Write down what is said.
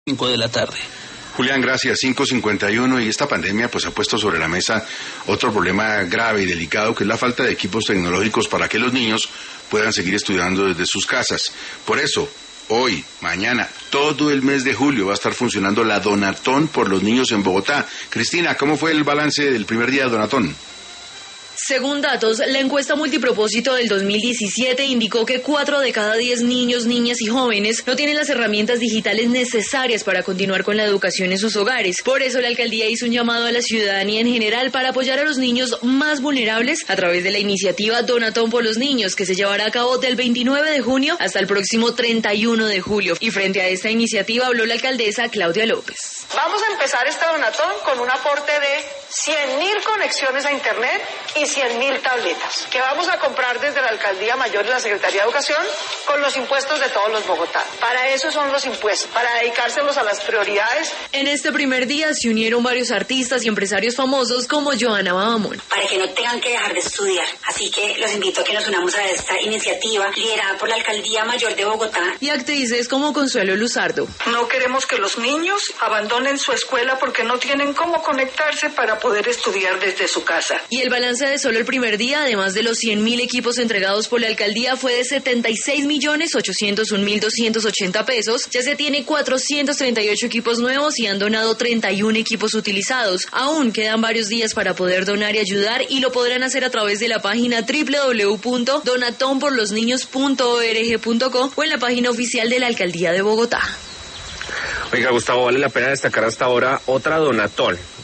5 de la tarde. Julián, gracias. 5:51, y esta pandemia pues ha puesto sobre la mesa otro problema grave y delicado, que es la falta de equipos tecnológicos para que los niños puedan seguir estudiando desde sus casas. Por eso, hoy, mañana, todo el mes de julio va a estar funcionando la Donatón por los niños en Bogotá. Cristina, ¿cómo fue el balance del primer día de Donatón? Según datos, la encuesta multipropósito del 2017 indicó que 4 de cada 10 niños, niñas y jóvenes no tienen las herramientas digitales necesarias para continuar con la educación en sus hogares. Por eso la alcaldía hizo un llamado a la ciudadanía en general para apoyar a los niños más vulnerables a través de la iniciativa Donatón por los Niños, que se llevará a cabo del 29 de junio hasta el próximo 31 de julio. Y frente a esta iniciativa habló la alcaldesa Claudia López. Vamos a empezar este Donatón con un aporte de 100.000 conexiones a Internet y 100.000 tabletas, que vamos a comprar desde la Alcaldía Mayor y la Secretaría de Educación con los impuestos de todos los bogotanos. Para eso son los impuestos, para dedicárselos a las prioridades. En este primer día se unieron varios artistas y empresarios famosos como Johanna Babamón. Para que no tengan que dejar de estudiar. Así que los invito a que nos unamos a esta iniciativa liderada por la Alcaldía Mayor de Bogotá. Y actrices como Consuelo Luzardo. No queremos que los niños abandonen su escuela porque no tienen cómo conectarse para poder estudiar desde su casa. Y el balance de solo el primer día, además de los 100.000 equipos entregados por la alcaldía, fue de 76.801.280 pesos. Ya se tiene 438 equipos nuevos y han donado 31 equipos utilizados. Aún quedan varios días para poder donar y ayudar, y lo podrán hacer a través de la página www.donatonporlosniños.org.co o en la página oficial de la alcaldía de Bogotá. Oiga, Gustavo, vale la pena destacar hasta ahora otra Donatón